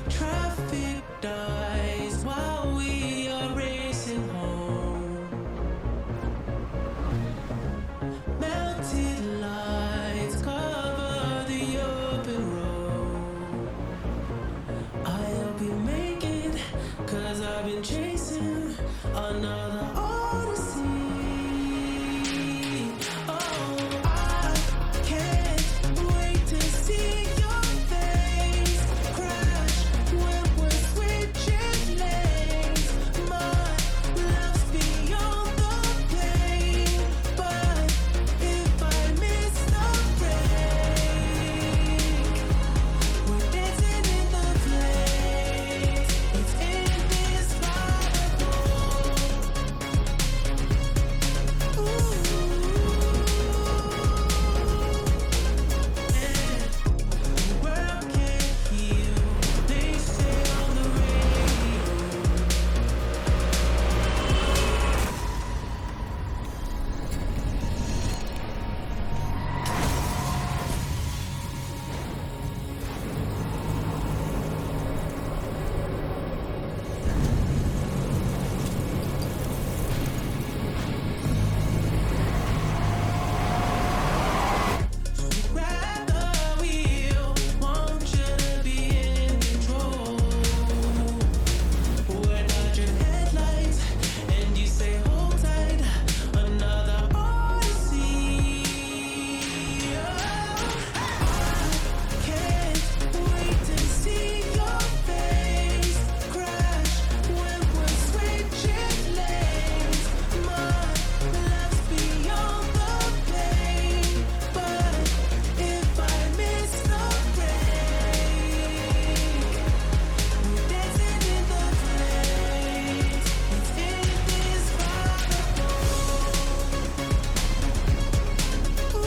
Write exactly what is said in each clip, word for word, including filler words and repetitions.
Traffic dies while we are racing home. Melted lights cover the open road. I hope you make it, cause I've been chasing another odyssey. Oh, I can't wait to see your face crash when we're switching lanes. My love's beyond the pain, but if I miss the break, we're dancing in the flames. It's indescribable. Ooh, and the world can't heal. They say on the radio. Grab the wheel, want you to be in control. We're not your headlights, and you say hold tight, another odyssey. Oh, I can't wait to see your face crash when we're switching lanes. My love's beyond the pain, but if I miss the break, we're dancing in the flames. It's indescribable. Ooh,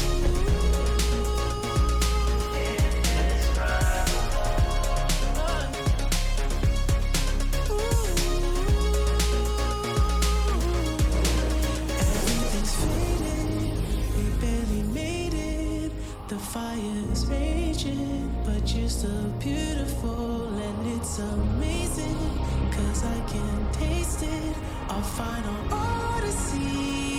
everything's fading. We barely made it. The fire's raging, but you're so beautiful and it's amazing. Cause I can taste it. Our final odyssey.